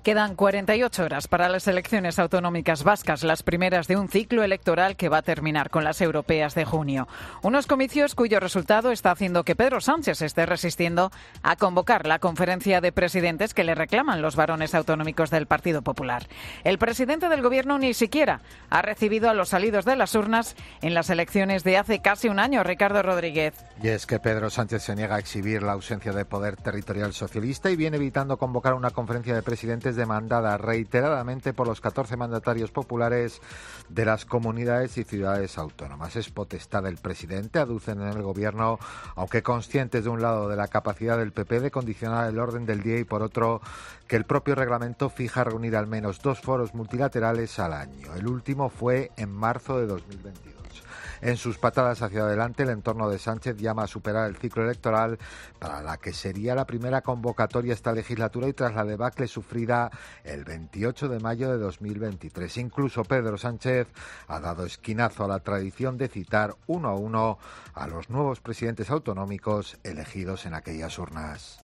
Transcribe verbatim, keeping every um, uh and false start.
Quedan cuarenta y ocho horas para las elecciones autonómicas vascas, las primeras de un ciclo electoral que va a terminar con las europeas de junio. Unos comicios cuyo resultado está haciendo que Pedro Sánchez esté resistiendo a convocar la conferencia de presidentes que le reclaman los varones autonómicos del Partido Popular. El presidente del Gobierno ni siquiera ha recibido a los salidos de las urnas en las elecciones de hace casi un año. Ricardo Rodríguez. Y es que Pedro Sánchez se niega a exhibir la ausencia de poder territorial socialista y viene evitando convocar una conferencia de presidentes demandada reiteradamente por los catorce mandatarios populares de las comunidades y ciudades autónomas. Es potestad del presidente, aducen en el Gobierno, aunque conscientes de un lado de la capacidad del P P de condicionar el orden del día y por otro que el propio reglamento fija reunir al menos dos foros multilaterales al año. El último fue en marzo de dos mil veintidós. En sus patadas hacia adelante, el entorno de Sánchez llama a superar el ciclo electoral para la que sería la primera convocatoria esta legislatura y tras la debacle sufrida el veintiocho de mayo de dos mil veintitrés. Incluso Pedro Sánchez ha dado esquinazo a la tradición de citar uno a uno a los nuevos presidentes autonómicos elegidos en aquellas urnas.